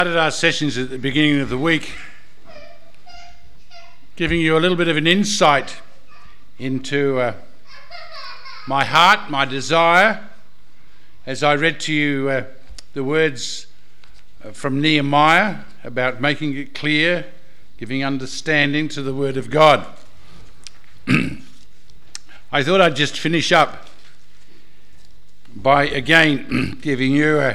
Started our sessions at the beginning of the week, giving you a little bit of an insight into my heart, my desire, as I read to you the words from Nehemiah about making it clear, giving understanding to the Word of God. I thought I'd just finish up by again giving you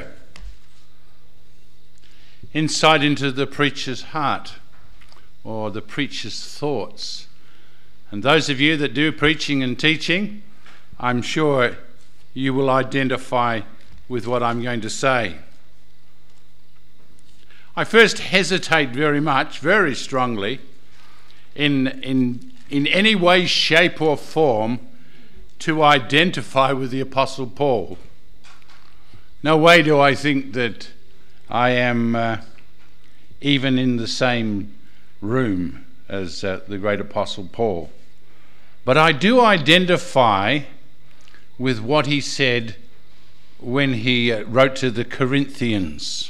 insight into the preacher's heart or the preacher's thoughts. And those of you that do preaching and teaching, I'm sure you will identify with what I'm going to say. I first hesitate very strongly in any way, shape or form to identify with the Apostle Paul. No way do I think that I am even in the same room as the great Apostle Paul. But I do identify with what he said when he wrote to the Corinthians.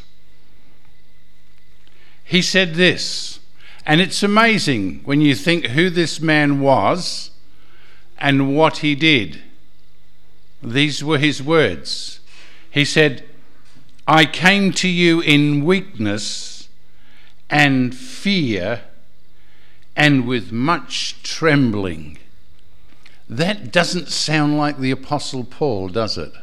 He said this, and it's amazing when you think who this man was and what he did. These were his words. He said, "I came to you in weakness and fear and with much trembling." That doesn't sound like the Apostle Paul, does it?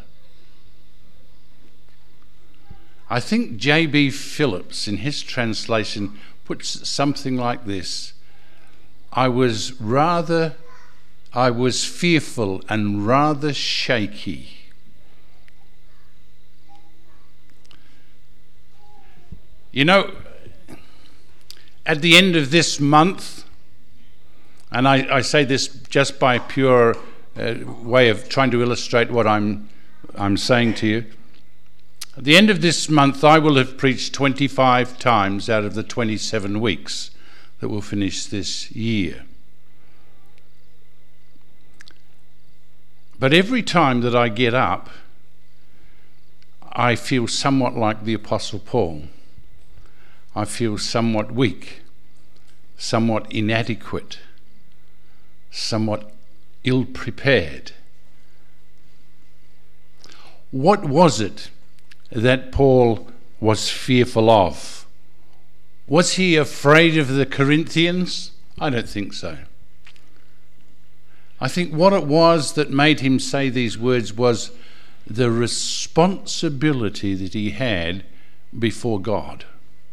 I think J.B. Phillips, in his translation, puts something like this: I was fearful and rather shaky. You know, at the end of this month, and I say this just by pure way of trying to illustrate what I'm saying to you. At the end of this month, I will have preached 25 times out of the 27 weeks that will finish this year. But every time that I get up, I feel somewhat like the Apostle Paul. I feel somewhat weak, somewhat inadequate, somewhat ill-prepared. What was it that Paul was fearful of? Was he afraid of the Corinthians? I don't think so. I think what it was that made him say these words was the responsibility that he had before God.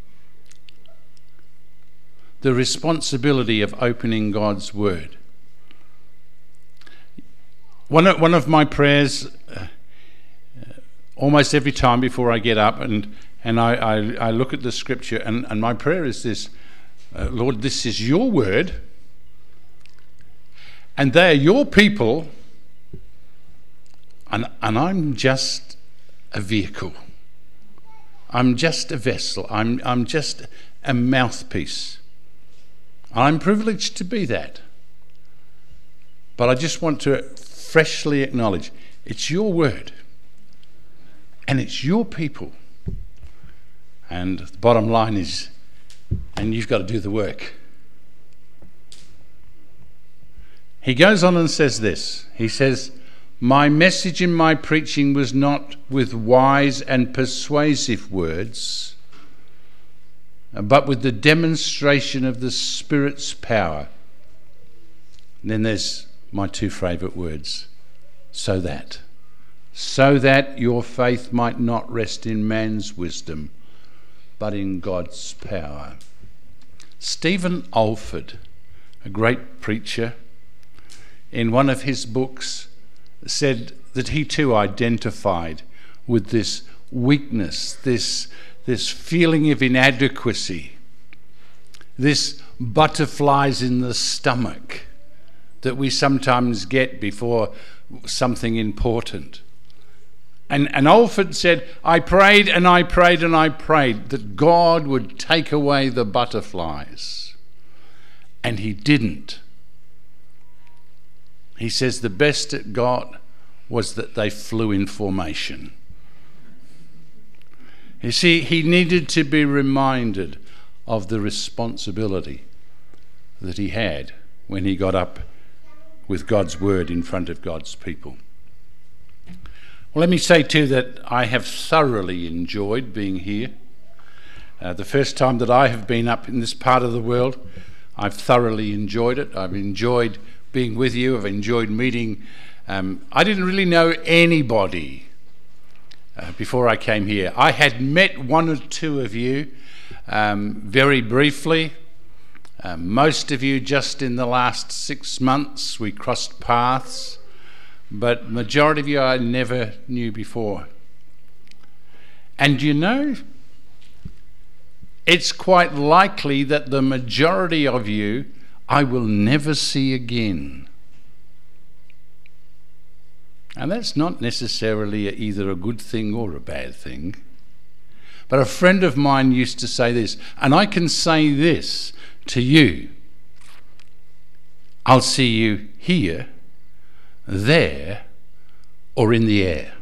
The responsibility of opening God's Word. One of my prayers, almost every time before I get up and I look at the Scripture, and my prayer is this: Lord, this is your Word, and they are your people, and I'm just a vehicle. I'm just a vessel. I'm just a mouthpiece. I'm privileged to be that. But I just want to freshly acknowledge it's your word and it's your people. And the bottom line is, and you've got to do the work. He goes on and says this. He says, "My message in my preaching was not with wise and persuasive words, but with the demonstration of the Spirit's power." And then there's my two favourite words: so that your faith might not rest in man's wisdom, but in God's power. Stephen Alford, a great preacher, in one of his books said that he too identified with this weakness, this feeling of inadequacy, this butterflies in the stomach that we sometimes get before something important. And Alford said, I prayed and I prayed and I prayed that God would take away the butterflies. And he didn't. He says the best it got was that they flew in formation. You see, he needed to be reminded of the responsibility that he had when he got up with God's word in front of God's people. Well, let me say too that I have thoroughly enjoyed being here. The first time that I have been up in this part of the world, I've thoroughly enjoyed it. I've enjoyed being with you. I've enjoyed meeting. I didn't really know anybody before I came here. I had met one or two of you very briefly. Most of you just in the last 6 months. We crossed paths, but majority of you I never knew before. And you know, it's quite likely that the majority of you I will never see again. And that's not necessarily either a good thing or a bad thing. But a friend of mine used to say this, and I can say this to you: I'll see you here, there, or in the air.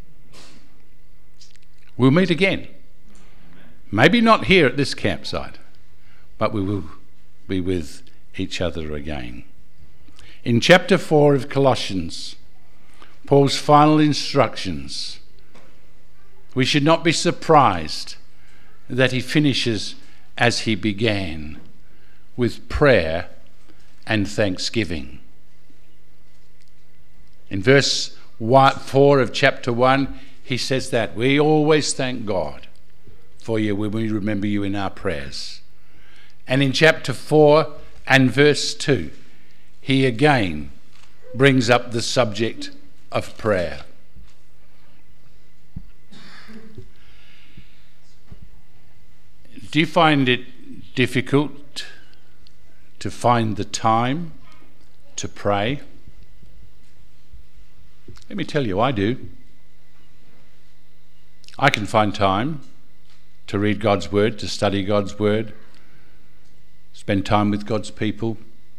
We'll meet again. Maybe not here at this campsite, but we will be with each other again. In chapter 4 of Colossians, Paul's final instructions, we should not be surprised that he finishes as he began, with prayer and thanksgiving. In verse 4 of chapter 1, he says that we always thank God for you when we remember you in our prayers. And in chapter 4 and verse 2, he again brings up the subject of prayer. Do you find it difficult to find the time to pray? Let me tell you, I do. I can find time to read God's word, to study God's word, spend time with God's people,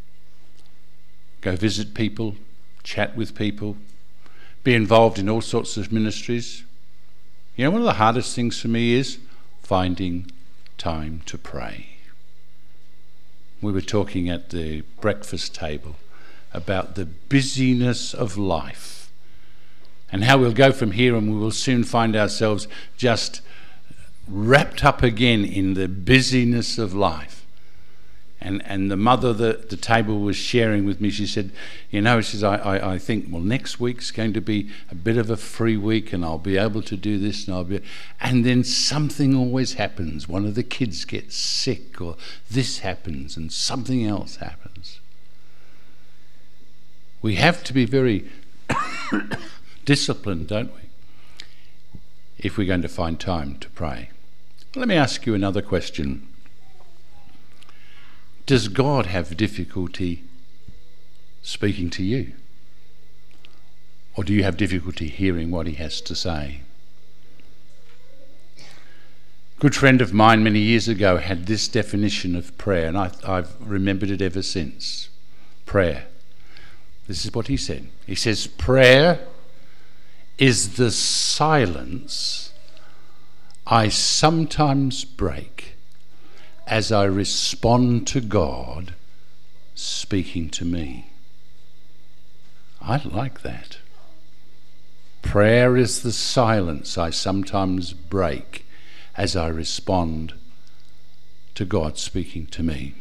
go visit people, chat with people, be involved in all sorts of ministries. You know, one of the hardest things for me is finding time to pray. We were talking at the breakfast table about the busyness of life and how we'll go from here and we will soon find ourselves just wrapped up again in the busyness of life. And the mother at the table was sharing with me, she said, you know, she says, I think, well, next week's going to be a bit of a free week and I'll be able to do this and then something always happens. One of the kids gets sick or this happens and something else happens. We have to be very disciplined, don't we, if we're going to find time to pray. Let me ask you another question. Does God have difficulty speaking to you? Or do you have difficulty hearing what he has to say? A good friend of mine many years ago had this definition of prayer, and I've remembered it ever since. Prayer. This is what he said. He says, prayer is the silence I sometimes break as I respond to God speaking to me. I like that. Prayer is the silence I sometimes break as I respond to God speaking to me.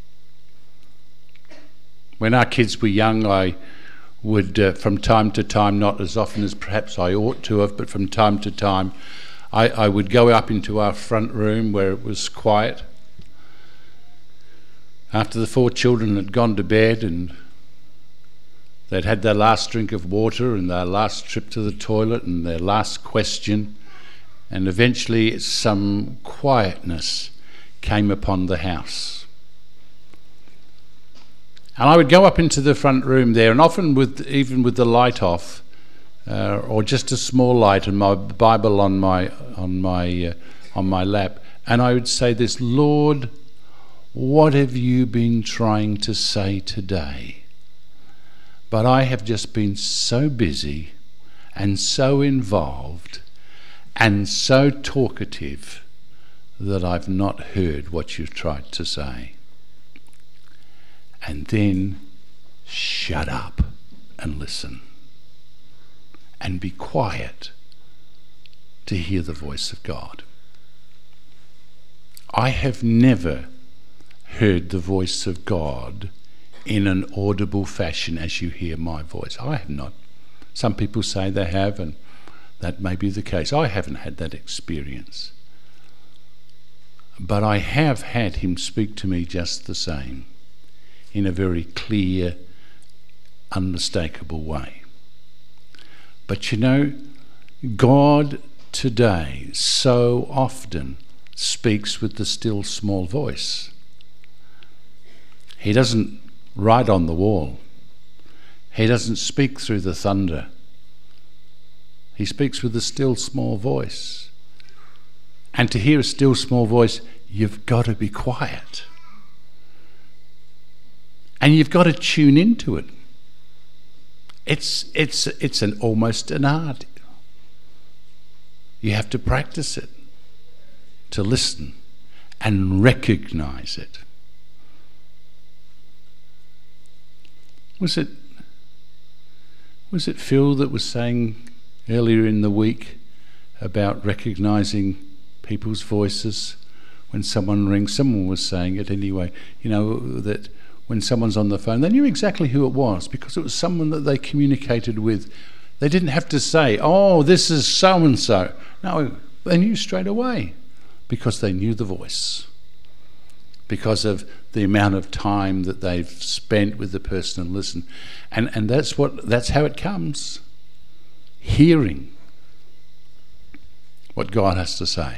When our kids were young, I would, from time to time, not as often as perhaps I ought to have, but from time to time, I would go up into our front room where it was quiet. After the 4 children had gone to bed and they'd had their last drink of water and their last trip to the toilet and their last question, and eventually some quietness came upon the house. And I would go up into the front room there, and often even with the light off, or just a small light and my Bible on my lap, and I would say this: Lord, what have you been trying to say today? But I have just been so busy and so involved and so talkative that I've not heard what you've tried to say. And then shut up and listen. And be quiet to hear the voice of God. I have never heard the voice of God in an audible fashion as you hear my voice. I have not. Some people say they have, and that may be the case. I haven't had that experience. But I have had him speak to me just the same, in a very clear, unmistakable way. But you know, God today so often speaks with the still small voice. He doesn't write on the wall. He doesn't speak through the thunder. He speaks with a still small voice. And to hear a still small voice, you've got to be quiet. And you've got to tune into it. It's almost an art. You have to practice it, to listen and recognize it. Was it Phil that was saying earlier in the week about recognizing people's voices when someone rings? Someone was saying it anyway, that when someone's on the phone, they knew exactly who it was because it was someone that they communicated with. They didn't have to say, oh, this is so-and-so. No, they knew straight away because they knew the voice, because of the amount of time that they've spent with the person and listened. And that's how it comes. Hearing what God has to say.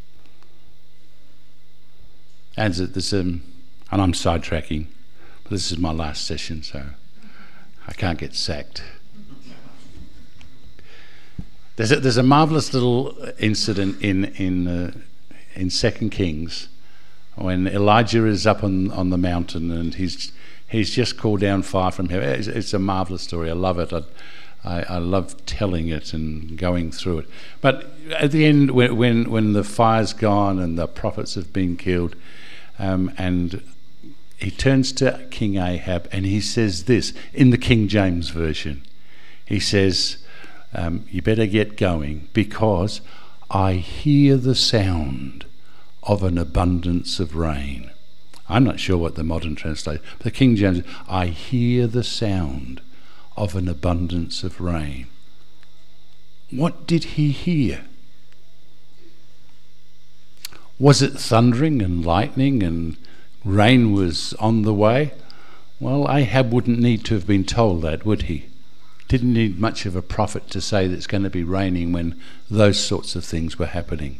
And I'm sidetracking, but this is my last session, so I can't get sacked. There's a marvellous little incident in 2 Kings when Elijah is up on the mountain and he's just called down fire from heaven. It's a marvellous story. I love it. I love telling it and going through it. But at the end, when the fire's gone and the prophets have been killed, and he turns to King Ahab and he says this in the King James Version. He says, you better get going because I hear the sound of an abundance of rain. I'm not sure what the modern translation, but the King James, I hear the sound of an abundance of rain. What did he hear? Was it thundering and lightning and rain was on the way? Well, Ahab wouldn't need to have been told that, would he? Didn't need much of a prophet to say that it's going to be raining when those sorts of things were happening.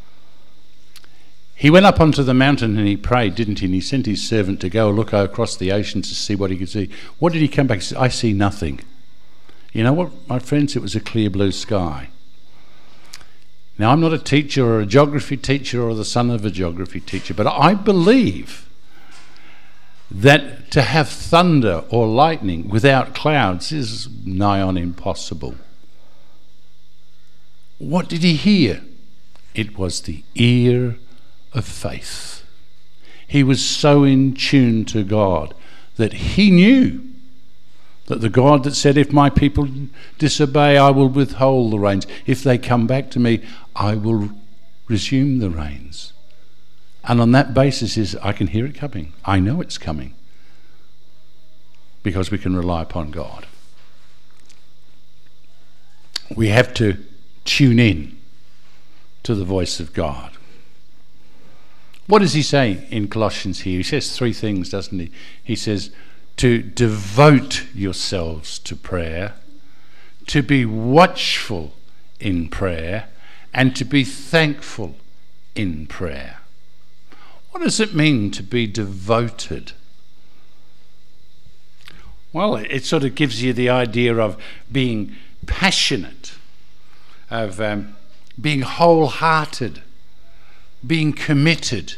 He went up onto the mountain and he prayed, didn't he? And he sent his servant to go look across the ocean to see what he could see. What did he come back and say? I see nothing. You know what, my friends? It was a clear blue sky. Now, I'm not a teacher or a geography teacher or the son of a geography teacher, but I believe that to have thunder or lightning without clouds is nigh on impossible. What did he hear? It was the ear of faith. He was so in tune to God that he knew that the God that said, if my people disobey, I will withhold the rains. If they come back to me, I will resume the rains. And on that basis I can hear it coming. I know it's coming because we can rely upon God. We have to tune in to the voice of God. What does he say in Colossians here? He says three things, doesn't he? He says to devote yourselves to prayer, to be watchful in prayer, and to be thankful in prayer. What does it mean to be devoted? Well, it sort of gives you the idea of being passionate, of being wholehearted, being committed.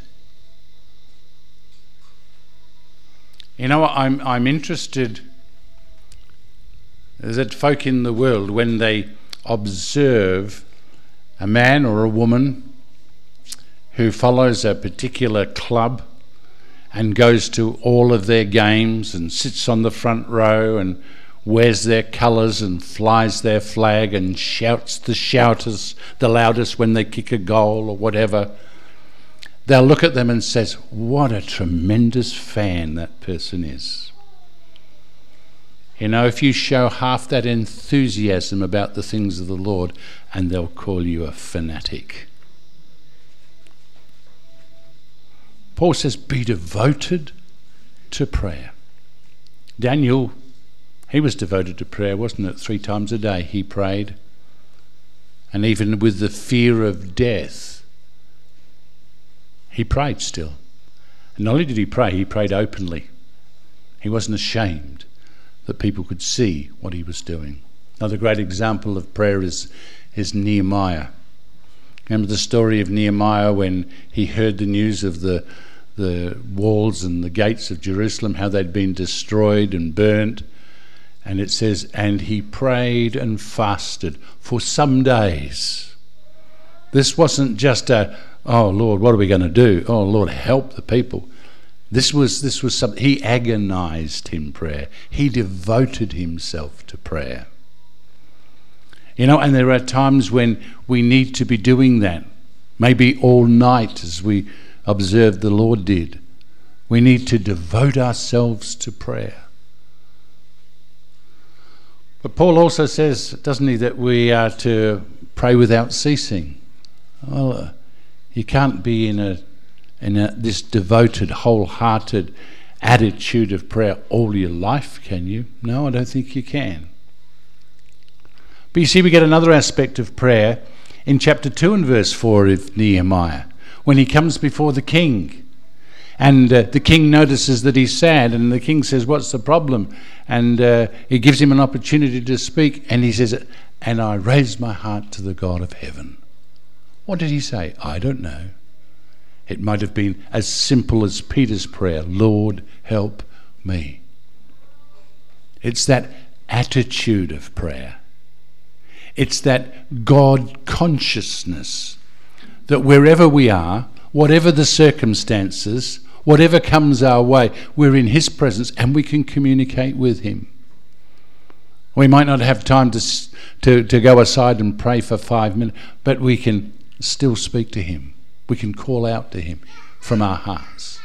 You know, I'm interested that folk in the world, when they observe a man or a woman who follows a particular club and goes to all of their games and sits on the front row and wears their colours and flies their flag and shouts the loudest when they kick a goal or whatever, they'll look at them and says, what a tremendous fan that person is. You know, if you show half that enthusiasm about the things of the Lord, and they'll call you a fanatic. Paul says, be devoted to prayer. Daniel, he was devoted to prayer, wasn't it? 3 times a day he prayed. And even with the fear of death, he prayed still. And not only did he prayed openly. He wasn't ashamed that people could see what he was doing. Another great example of prayer is Nehemiah. Remember the story of Nehemiah when he heard the news of the walls and the gates of Jerusalem, how they'd been destroyed and burnt. And it says, and he prayed and fasted for some days. This wasn't just oh Lord, what are we going to do? Oh Lord, help the people. This was something. He agonized in prayer. He devoted himself to prayer. You know, and there are times when we need to be doing that. Maybe all night, as we observed the Lord did. We need to devote ourselves to prayer. But Paul also says, doesn't he, that we are to pray without ceasing. Well, you can't be in this devoted, wholehearted attitude of prayer all your life, can you? No, I don't think you can. But you see, we get another aspect of prayer in chapter 2 and verse 4 of Nehemiah, when he comes before the king. And the king notices that he's sad, and the king says, what's the problem? And he gives him an opportunity to speak, and he says, and I raised my heart to the God of heaven. What did he say? I don't know. It might have been as simple as Peter's prayer, Lord, help me. It's that attitude of prayer. It's that God consciousness that wherever we are, whatever the circumstances, whatever comes our way, we're in his presence and we can communicate with him. We might not have time to go aside and pray for 5 minutes, but we can still speak to him. We can call out to him from our hearts.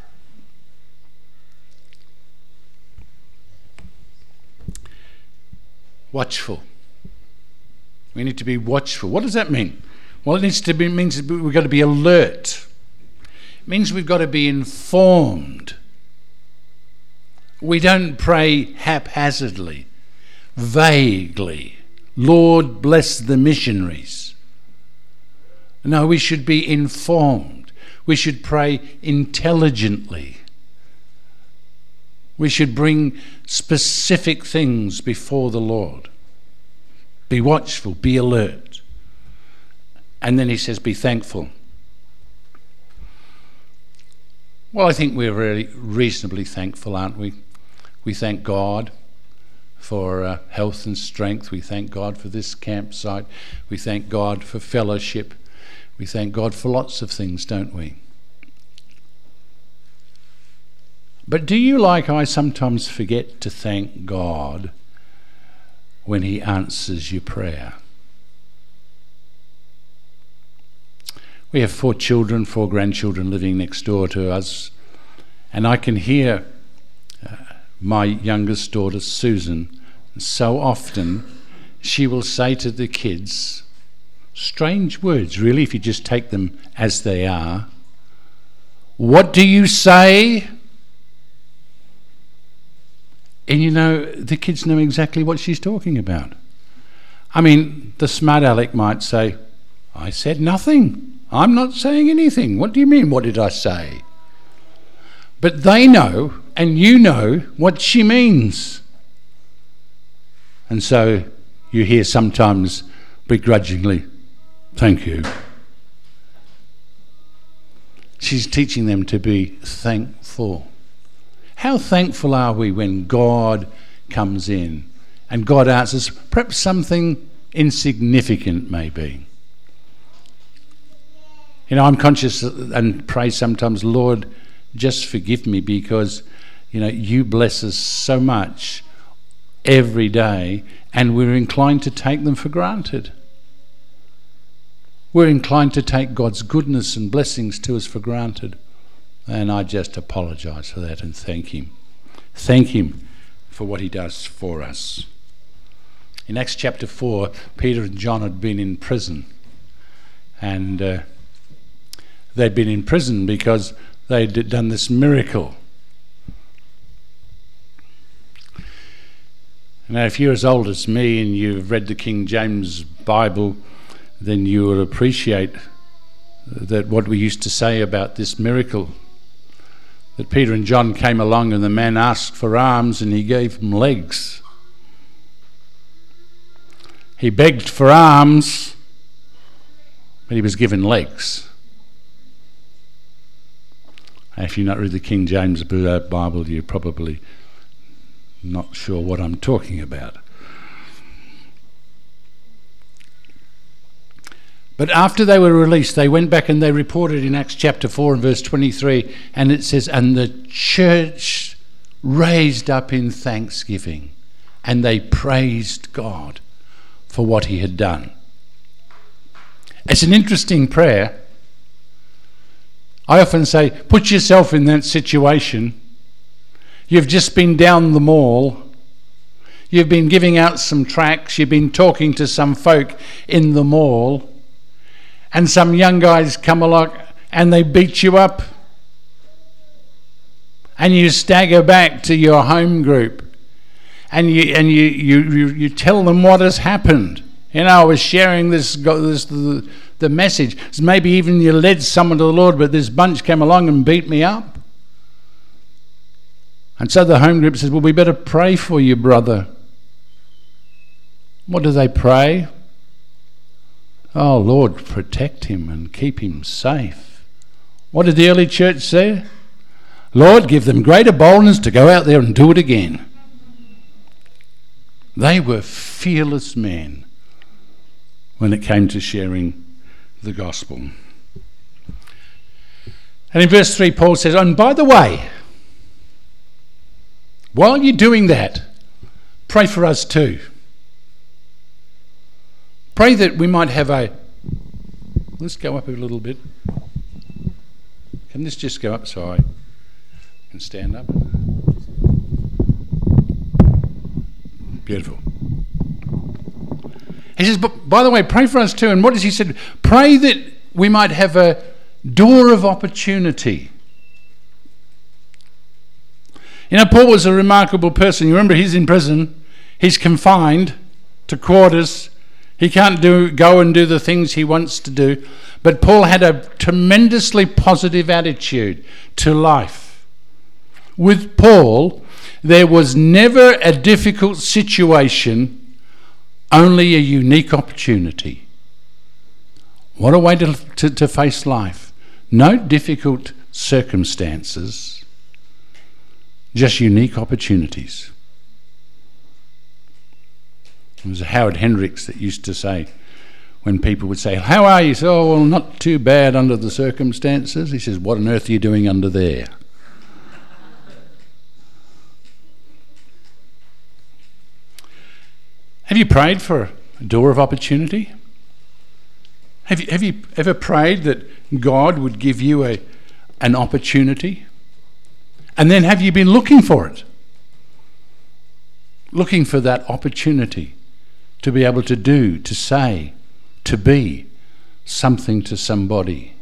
Watchful. We need to be watchful. What does that mean? Well, means we've got to be alert. It means we've got to be informed. We don't pray haphazardly, vaguely. Lord, bless the missionaries. No, we should be informed. We should pray intelligently. We should bring specific things before the Lord. Be watchful, be alert. And then he says, be thankful. Well, I think we're really reasonably thankful, aren't we? We thank God for health and strength. We thank God for this campsite. We thank God for fellowship. We thank God for lots of things, don't we? But do you, like I, sometimes forget to thank God when he answers your prayer? We have 4 children, 4 grandchildren living next door to us, and I can hear my youngest daughter, Susan, so often she will say to the kids, strange words, really, if you just take them as they are. What do you say? And you know, the kids know exactly what she's talking about. I mean, the smart aleck might say, I said nothing. I'm not saying anything. What do you mean, what did I say? But they know, and you know, what she means. And so you hear sometimes begrudgingly, thank you. She's teaching them to be thankful. How thankful are we when God comes in and God answers, perhaps something insignificant maybe. I'm conscious and pray sometimes, Lord, just forgive me, because, you bless us so much every day, and we're inclined to take them for granted. We're inclined to take God's goodness and blessings to us for granted. And I just apologise for that and thank Him. Thank Him for what He does for us. In Acts chapter 4, Peter and John had been in prison. And they'd been in prison because they'd done this miracle. Now, if you're as old as me and you've read the King James Bible, then you will appreciate that what we used to say about this miracle, that Peter and John came along and the man asked for arms and He gave them legs. He begged for arms, but he was given legs. And if you've not read the King James Bible, you're probably not sure what I'm talking about. But after they were released, they went back and they reported in Acts chapter 4 and verse 23, and it says, and the church raised up in thanksgiving, and they praised God for what He had done. It's an interesting prayer. I often say, put yourself in that situation. You've just been down the mall. You've been giving out some tracts. You've been talking to some folk in the mall. And some young guys come along and they beat you up. And you stagger back to your home group. And you tell them what has happened. I was sharing the message. Maybe even you led someone to the Lord, but this bunch came along and beat me up. And so the home group says, well, we better pray for you, brother. What do they pray? Oh, Lord, protect him and keep him safe. What did the early church say? Lord, give them greater boldness to go out there and do it again. They were fearless men when it came to sharing the gospel. And in verse 3, Paul says, and by the way, while you're doing that, pray for us too. Pray that we might have let's go up a little bit. Can this just go up so I can stand up? Beautiful. He says, but by the way, pray for us too. And what does he say? Pray that we might have a door of opportunity. Paul was a remarkable person. You remember, he's in prison. He's confined to quarters. He can't go and do the things he wants to do. But Paul had a tremendously positive attitude to life. With Paul, there was never a difficult situation, only a unique opportunity. What a way to face life. No difficult circumstances, just unique opportunities. It was Howard Hendricks that used to say, when people would say, how are you? He said, oh, well, not too bad under the circumstances. He says, what on earth are you doing under there? Have you prayed for a door of opportunity? Have you ever prayed that God would give you an opportunity? And then have you been looking for it? Looking for that opportunity to be able to do, to say, to be something to somebody.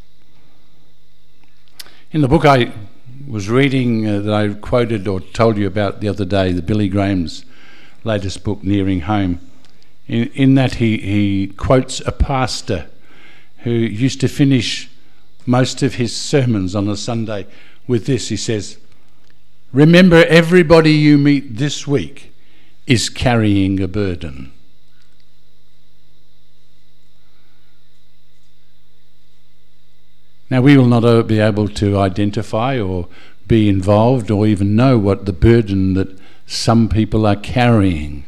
In the book I was reading that I quoted or told you about the other day, the Billy Graham's latest book, Nearing Home, in that he quotes a pastor who used to finish most of his sermons on a Sunday with this. He says, remember, everybody you meet this week is carrying a burden. Now, we will not be able to identify or be involved or even know what the burden that some people are carrying.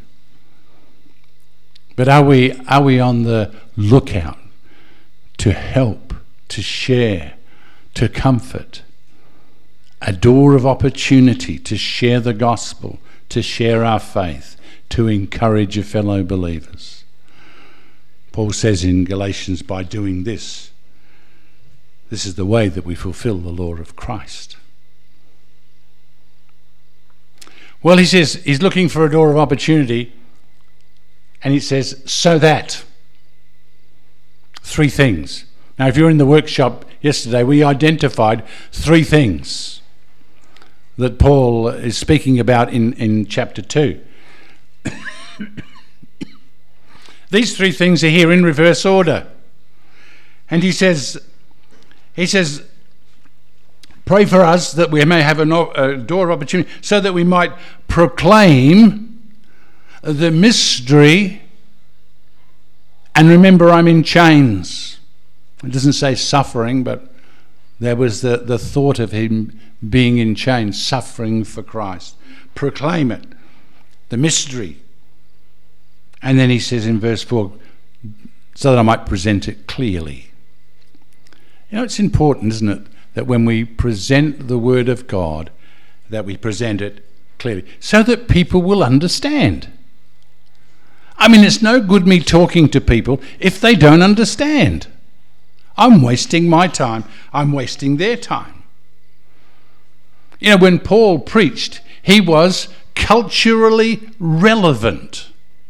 But are we on the lookout to help, to share, to comfort, a door of opportunity to share the gospel, to share our faith, to encourage your fellow believers. Paul says in Galatians, by doing this is the way that we fulfill the law of Christ. Well, he says he's looking for a door of opportunity, and he says, so that. 3 things. Now, if you're in the workshop yesterday, we identified 3 things that Paul is speaking about in chapter 2. These 3 things are here in reverse order. And he says, pray for us that we may have a door of opportunity so that we might proclaim the mystery. And remember, I'm in chains. It doesn't say suffering, but there was the thought of him being in chains, suffering for Christ. Proclaim it, the mystery. And then he says in verse 4, so that I might present it clearly. You know, it's important, isn't it, that when we present the Word of God, that we present it clearly, so that people will understand. I mean, it's no good me talking to people if they don't understand. I'm wasting my time. I'm wasting their time. You know, when Paul preached, he was culturally relevant.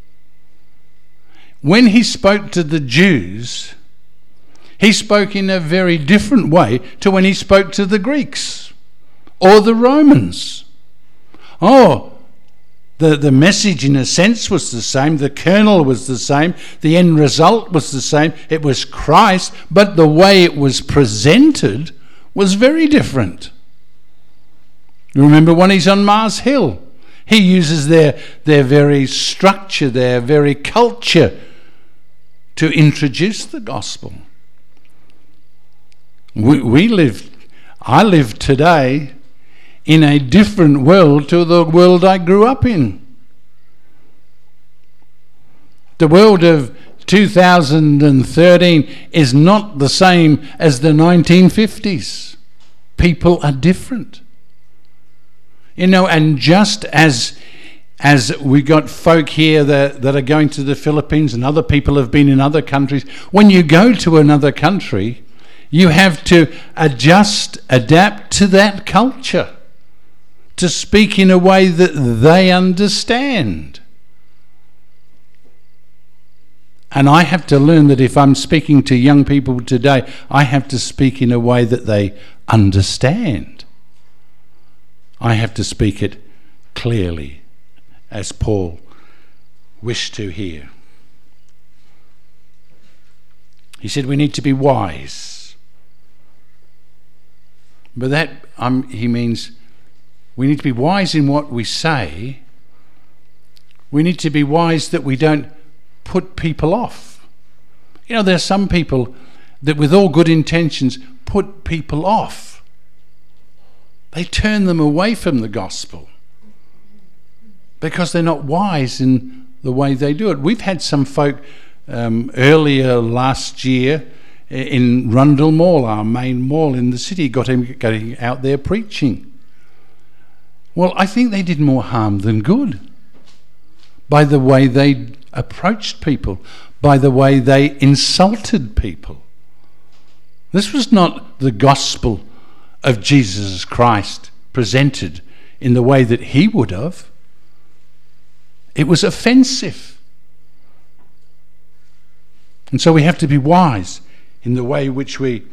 When he spoke to the Jews, he spoke in a very different way to when he spoke to the Greeks or the Romans. The message in a sense was the same, the kernel was the same, the end result was the same. It was Christ, but the way it was presented was very different. Remember when he's on Mars Hill, he uses their very structure, their very culture to introduce the gospel. I live today in a different world to the world I grew up in. The world of 2013 is not the same as the 1950s. People are different. You know, and just as we got folk here that are going to the Philippines, and other people have been in other countries, when you go to another country, you have to adapt to that culture, to speak in a way that they understand. And I have to learn that if I'm speaking to young people today, I have to speak in a way that they understand. I have to speak it clearly, as Paul wished to hear. He said we need to be wise. But he means we need to be wise in what we say. We need to be wise that we don't put people off. You know, there are some people that with all good intentions put people off. They turn them away from the gospel because they're not wise in the way they do it. We've had some folk earlier last year in Rundle Mall, our main mall in the city, getting out there preaching. Well, I think they did more harm than good by the way they approached people, by the way they insulted people. This was not the gospel of Jesus Christ presented in the way that he would have. It was offensive. And so we have to be wise in the way in which we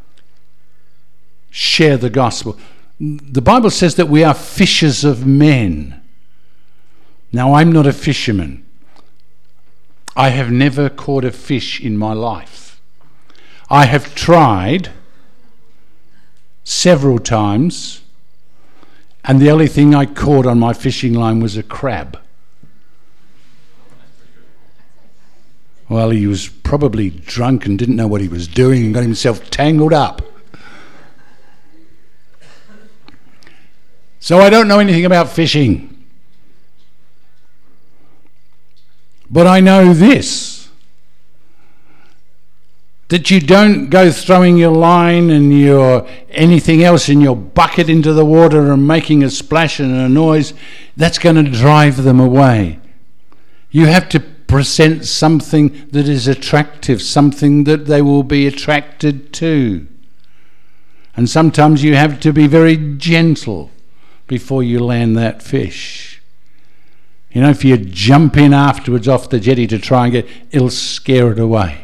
share the gospel. The Bible says that we are fishers of men. Now, I'm not a fisherman. I have never caught a fish in my life. I have tried several times, and the only thing I caught on my fishing line was a crab. Well, he was probably drunk and didn't know what he was doing and got himself tangled up. So I don't know anything about fishing. But I know this, that you don't go throwing your line and your anything else in your bucket into the water and making a splash and a noise. That's going to drive them away. You have to present something that is attractive, something that they will be attracted to. And sometimes you have to be very gentle before you land that fish. You know, if you jump in afterwards off the jetty to try and it'll scare it away.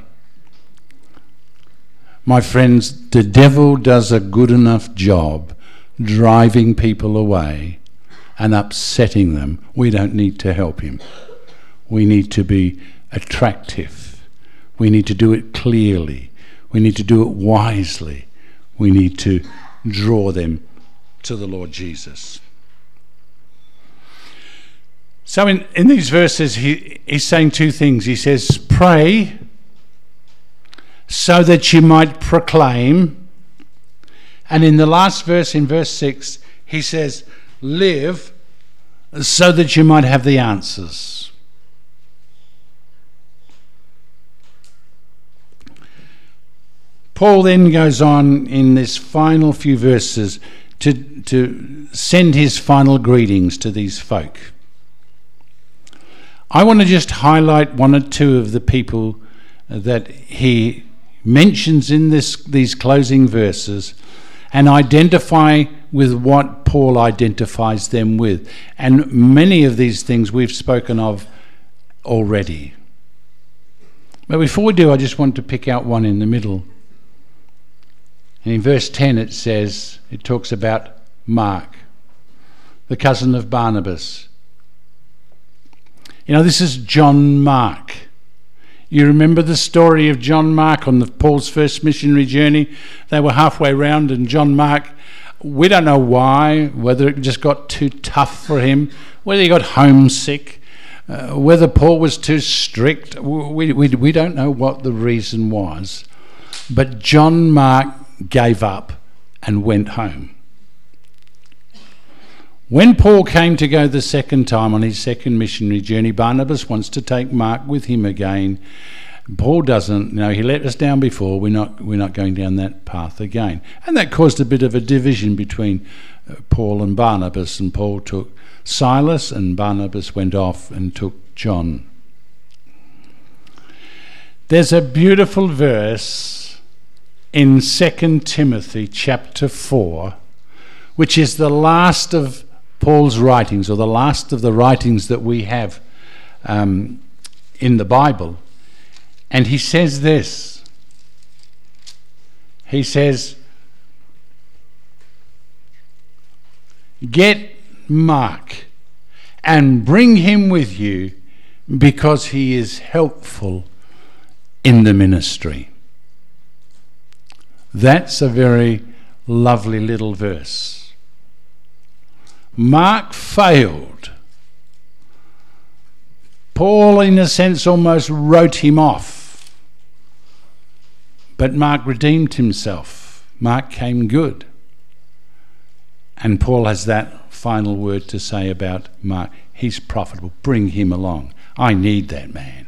My friends, the devil does a good enough job driving people away and upsetting them. We don't need to help him. We need to be attractive. We need to do it clearly. We need to do it wisely. We need to draw them to the Lord Jesus. So in these verses, he's saying two things. He says, pray so that you might proclaim. And in the last verse, in verse 6, he says, live so that you might have the answers. Paul then goes on in this final few verses to send his final greetings to these folk. I want to just highlight one or two of the people that he mentions in these closing verses and identify with what Paul identifies them with. And many of these things we've spoken of already. But before we do, I just want to pick out one in the middle. And in verse 10 it talks about Mark, the cousin of Barnabas. You know, this is John Mark. You remember the story of John Mark on Paul's first missionary journey? They were halfway round and John Mark, we don't know why, whether it just got too tough for him, whether he got homesick, whether Paul was too strict. We don't know what the reason was. But John Mark gave up and went home. When Paul came to go the second time on his second missionary journey, Barnabas wants to take Mark with him again. Paul doesn't. He let us down before. We're not going down that path again. And that caused a bit of a division between Paul and Barnabas. And Paul took Silas and Barnabas went off and took John. There's a beautiful verse in 2 Timothy chapter 4, which is the last of Paul's writings, or the last of the writings that we have in the Bible. And he says this. He says, get Mark and bring him with you because he is helpful in the ministry. That's a very lovely little verse. Mark failed. Paul, in a sense, almost wrote him off. But Mark redeemed himself. Mark came good. And Paul has that final word to say about Mark. He's profitable. Bring him along. I need that man.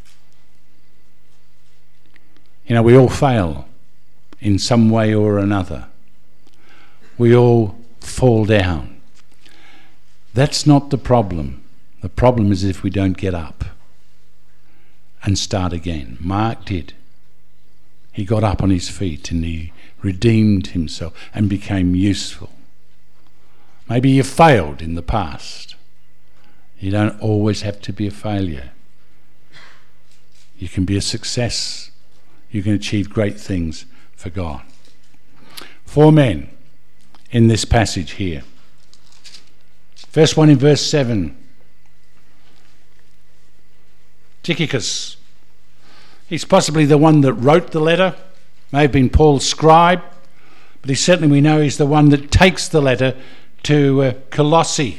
We all fail in some way or another. We all fall down. That's not the problem. The problem is if we don't get up and start again. Mark did. He got up on his feet and he redeemed himself and became useful. Maybe you failed in the past. You don't always have to be a failure. You can be a success. You can achieve great things for God. 4 men in this passage here. First one in verse 7. Tychicus. He's possibly the one that wrote the letter. May have been Paul's scribe. But we know he's the one that takes the letter to Colossae.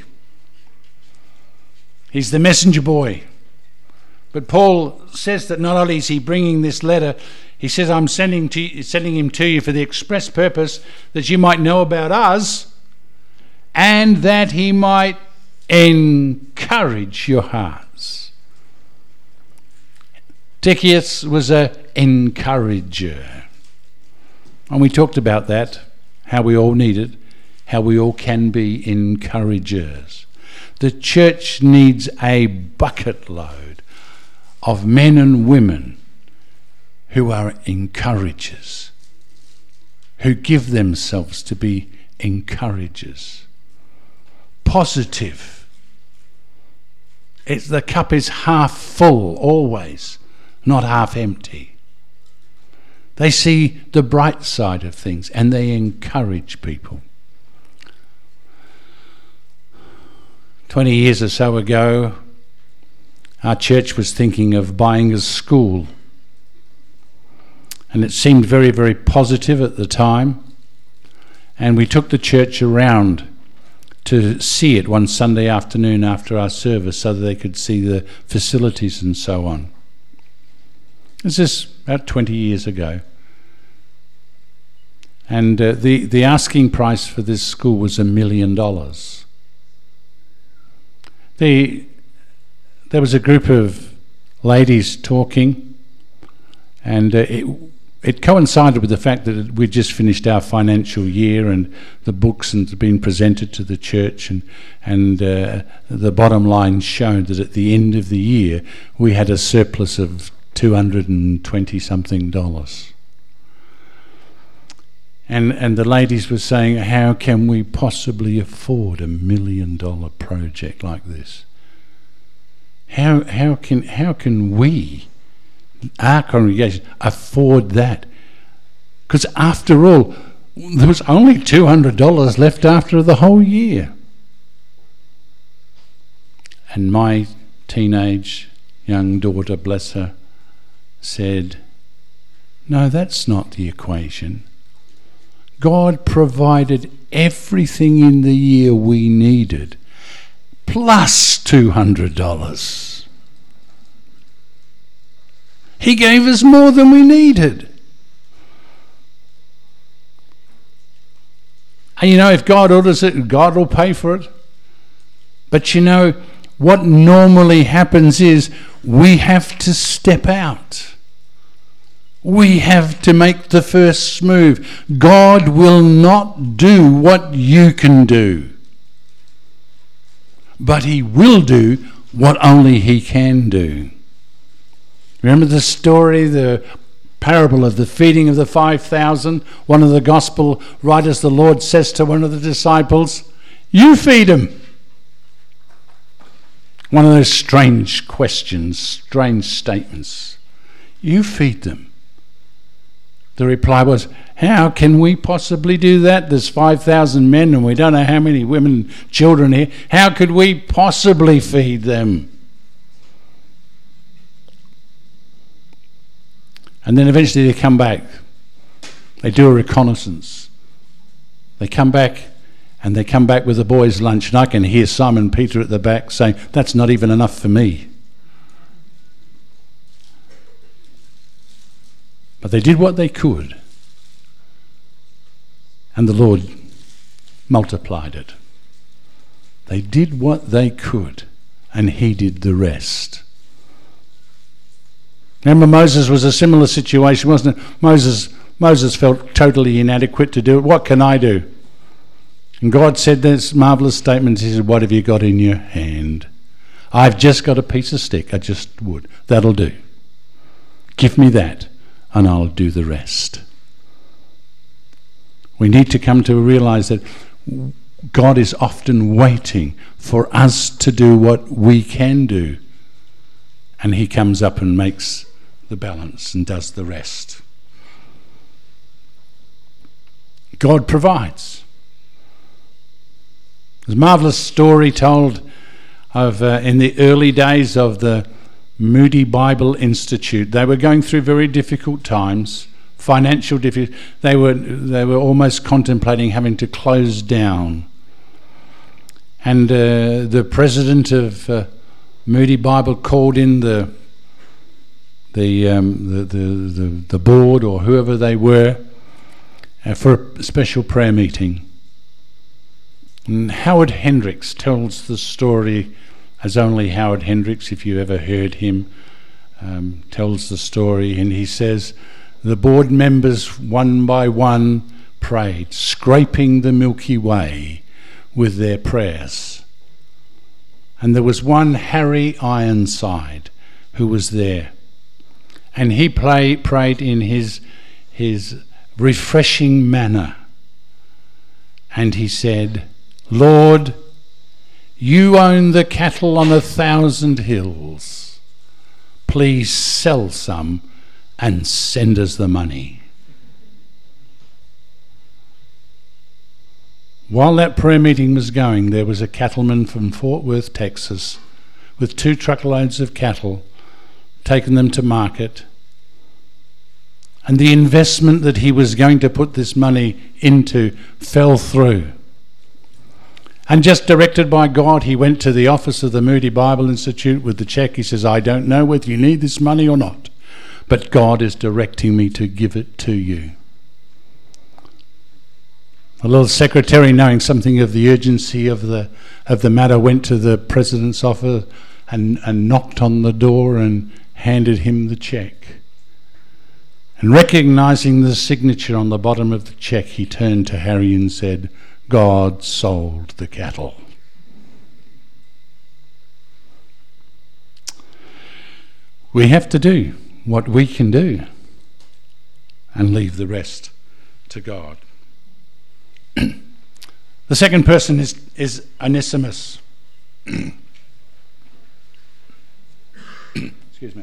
He's the messenger boy. But Paul says that not only is he bringing this letter, he says, I'm sending him to you for the express purpose that you might know about us and that he might encourage your hearts. Tychicus was an encourager. And we talked about that, how we all need it, how we all can be encouragers. The church needs a bucket load of men and women who are encouragers, who give themselves to be encouragers. Positive. The cup is half full always, not half empty. They see the bright side of things and they encourage people. 20 years or so ago, our church was thinking of buying a school. And it seemed very, very positive at the time. And we took the church around to see it one Sunday afternoon after our service so that they could see the facilities and so on. This is about 20 years ago. And the asking price for this school was $1 million. There was a group of ladies talking, and it coincided with the fact that we'd just finished our financial year and the books had been presented to the church, and the bottom line showed that at the end of the year we had a surplus of $220-something. And the ladies were saying, how can we possibly afford $1 million project like this? How can we, our congregation, afford that? Because after all, there was only $200 left after the whole year. And my teenage young daughter, bless her, said, no, that's not the equation. God provided everything in the year we needed, plus $200. He gave us more than we needed. And you know, if God orders it, God will pay for it. But you know, what normally happens is we have to step out. We have to make the first move. God will not do what you can do, but he will do what only he can do. Remember the story, the parable of the feeding of the 5,000? One of the gospel writers, the Lord says to one of the disciples, you feed them. One of those strange questions, strange statements. You feed them. The reply was, how can we possibly do that? There's 5,000 men and we don't know how many women and children here. How could we possibly feed them? And then eventually they come back. They do a reconnaissance. They come back and they come back with the boys' lunch. And I can hear Simon Peter at the back saying, that's not even enough for me. But they did what they could, and the Lord multiplied it. They did what they could, and he did the rest. Remember, Moses was a similar situation, wasn't it? Moses felt totally inadequate to do it. What can I do? And God said this marvellous statement. He said, what have you got in your hand? I've just got a piece of stick. I just would. That'll do. Give me that, and I'll do the rest. We need to come to realize that God is often waiting for us to do what we can do, and he comes up and makes the balance and does the rest. God provides. There's a marvellous story told of in the early days of the Moody Bible Institute. They were going through very difficult times, financial difficulty. They were almost contemplating having to close down. And the president of Moody Bible called in the board or whoever they were for a special prayer meeting. And Howard Hendricks tells the story as only Howard Hendricks, if you ever heard him, tells the story, and he says the board members one by one prayed, scraping the Milky Way with their prayers. And there was one Harry Ironside who was there, and he prayed in his refreshing manner, and he said, "Lord, you own the cattle on 1,000 hills. Please sell some and send us the money." While that prayer meeting was going, there was a cattleman from Fort Worth, Texas, with 2 truckloads of cattle, taking them to market. And the investment that he was going to put this money into fell through. And just directed by God, he went to the office of the Moody Bible Institute with the check. He says, "I don't know whether you need this money or not, but God is directing me to give it to you." The little secretary, knowing something of the urgency of the matter, went to the president's office and knocked on the door and handed him the check. And recognising the signature on the bottom of the check, he turned to Harry and said, "God sold the cattle." We have to do what we can do and leave the rest to God. The second person is Onesimus. Excuse me.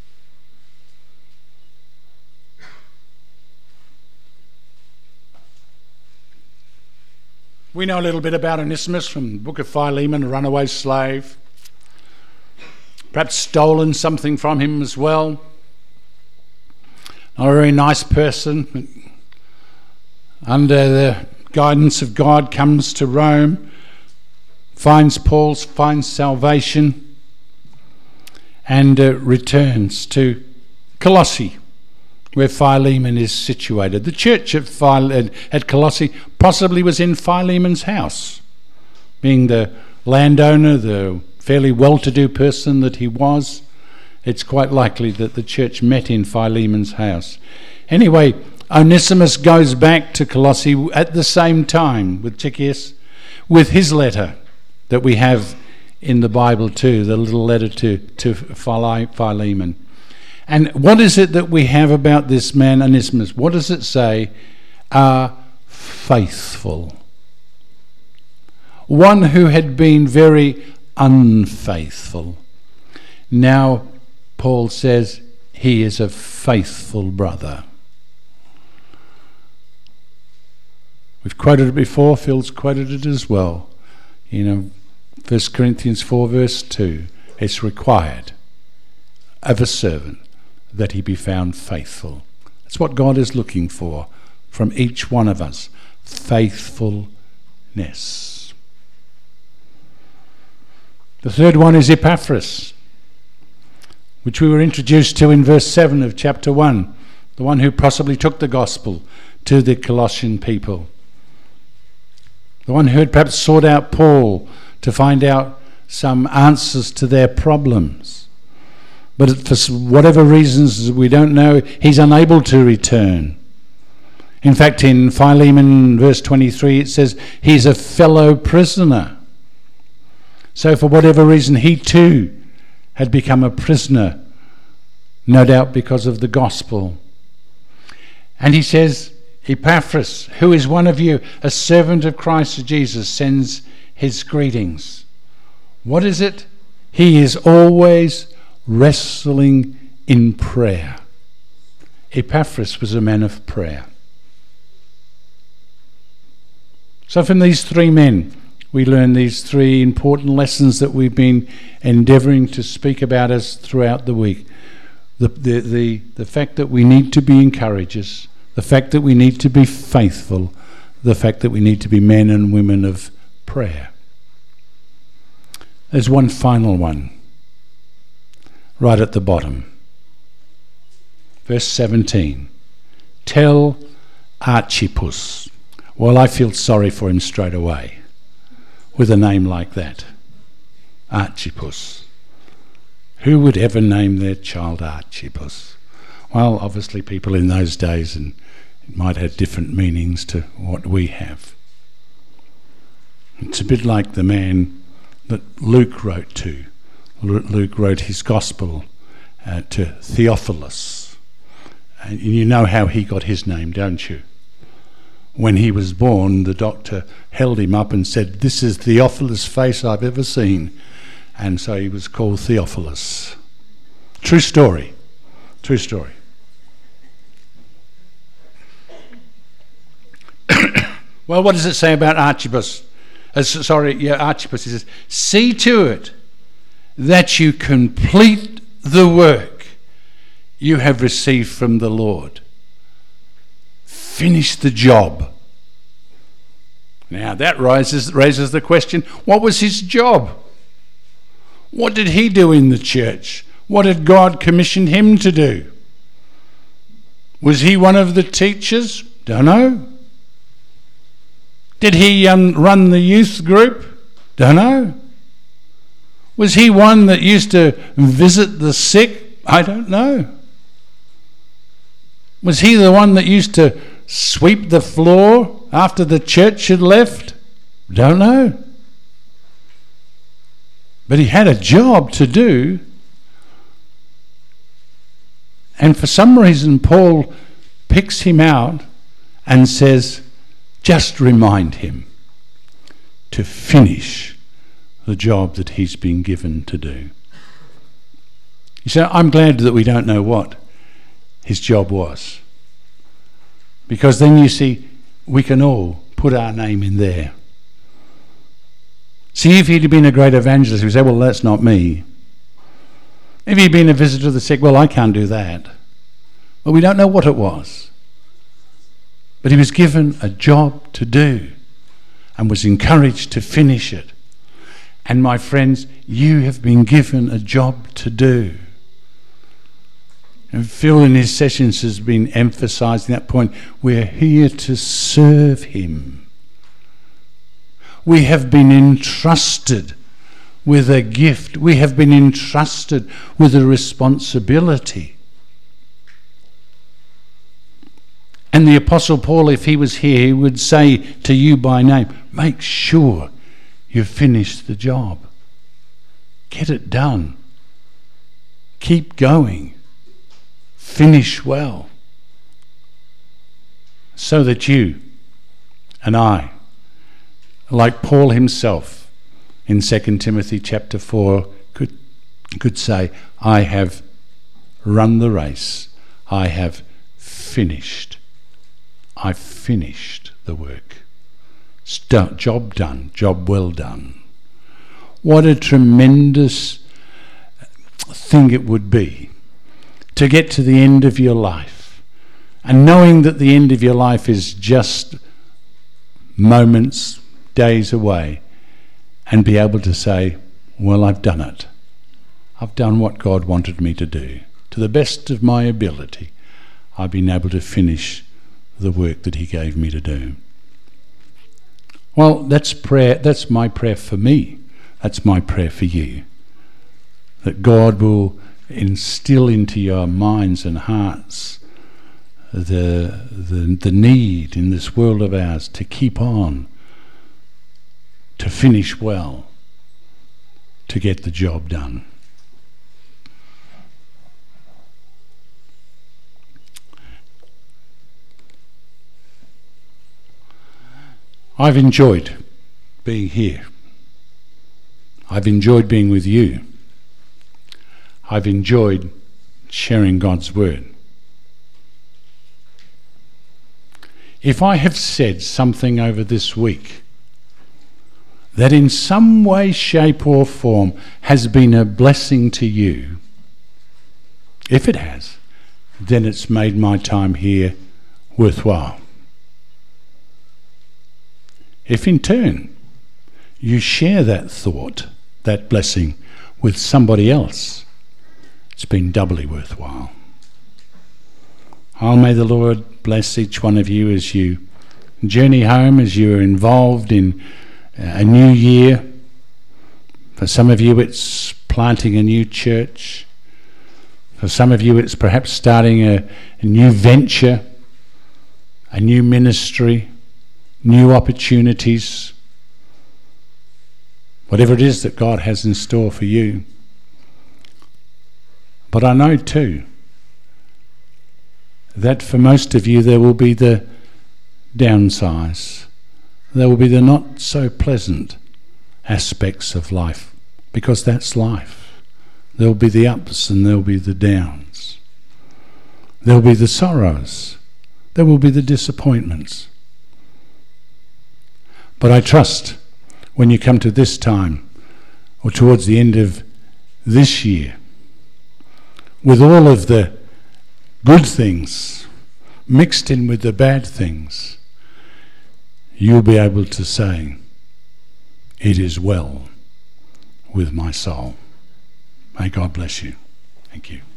We know a little bit about Onesimus from the book of Philemon, a runaway slave. Perhaps stolen something from him as well. Not a very nice person, but under the guidance of God comes to Rome, finds Paul, finds salvation, and returns to Colossae, where Philemon is situated. The church at Colossae possibly was in Philemon's house. Being the landowner, the fairly well-to-do person that he was, it's quite likely that the church met in Philemon's house. Anyway, Onesimus goes back to Colossae at the same time with Tychicus, with his letter that we have in the Bible too, the little letter to Philemon. And what is it that we have about this man Onesimus? What does it say? Faithful. One who had been very unfaithful. Now Paul says he is a faithful brother. We've quoted it before, Phil's quoted it as well. 1 Corinthians 4 verse 2, it's required of a servant that he be found faithful. That's what God is looking for from each one of us, faithfulness. The third one is Epaphras, which we were introduced to in verse 7 of chapter 1, the one who possibly took the gospel to the Colossian people. The one who had perhaps sought out Paul to find out some answers to their problems. But for whatever reasons we don't know, he's unable to return. In fact, in Philemon verse 23, it says he's a fellow prisoner. So for whatever reason, he too had become a prisoner, no doubt because of the gospel. And he says, Epaphras, who is one of you, a servant of Christ Jesus, sends his greetings. What is it? He is always wrestling in prayer. Epaphras was a man of prayer. So from these three men, we learn these three important lessons that we've been endeavouring to speak about us throughout the week. The fact that we need to be encouragers, the fact that we need to be faithful, the fact that we need to be men and women of prayer. There's one final one, right at the bottom. Verse 17. Tell Archippus. Well, I feel sorry for him straight away with a name like that. Archippus. Who would ever name their child Archibus? Well, obviously people in those days, and it might have different meanings to what we have. It's a bit like the man that Luke wrote to. Luke wrote his gospel to Theophilus. And you know how he got his name, don't you? When he was born, the doctor held him up and said, "This is Theophilus' face I've ever seen." And so he was called Theophilus. True story. True story. Well, what does it say about Archibus? Archibus. He says, "See to it that you complete the work you have received from the Lord." Finish the job. Now that raises the question, what was his job? What did he do in the church? What had God commissioned him to do? Was he one of the teachers? Don't know. Did he run the youth group? Don't know. Was he one that used to visit the sick? I don't know. Was he the one that used to sweep the floor after the church had left? Don't know. But he had a job to do. And for some reason, Paul picks him out and says, just remind him to finish the job that he's been given to do. You say, I'm glad that we don't know what his job was. Because then you see, we can all put our name in there. See, if he'd been a great evangelist, we'd say, well, that's not me. If he'd been a visitor to the sick, well, I can't do that. Well, we don't know what it was. But he was given a job to do and was encouraged to finish it. And my friends, you have been given a job to do. And Phil in his sessions has been emphasising that point. We're here to serve him. We have been entrusted with a gift. We have been entrusted with a responsibility. And the Apostle Paul, if he was here, he would say to you by name, make sure you finish the job. Get it done. Keep going. Finish well. So that you and I, like Paul himself in 2 Timothy chapter 4, could say, I have run the race. I have finished. I've finished the work. Job done. Job well done. What a tremendous thing it would be to get to the end of your life and knowing that the end of your life is just moments, days away, and be able to say, well, I've done it. I've done what God wanted me to do. To the best of my ability, I've been able to finish the work that he gave me to do. Well, that's prayer. That's my prayer for me. That's my prayer for you. That God will instill into your minds and hearts the need in this world of ours to keep on, to finish well, to get the job done. I've enjoyed being here. I've enjoyed being with you. I've enjoyed sharing God's word. If I have said something over this week that in some way, shape or form has been a blessing to you, if it has, then it's made my time here worthwhile. If in turn you share that thought, that blessing, with somebody else, it's been doubly worthwhile. Oh, may the Lord bless each one of you as you journey home, as you are involved in a new year. For some of you it's planting a new church. For some of you, it's perhaps starting a new venture, a new ministry, new opportunities, whatever it is that God has in store for you. But I know too that for most of you there will be the downsides. There will be the not so pleasant aspects of life, because that's life. There will be the ups and there will be the downs. There will be the sorrows. There will be the disappointments. But I trust when you come to this time, or towards the end of this year, with all of the good things mixed in with the bad things, you'll be able to say, "It is well with my soul." May God bless you. Thank you.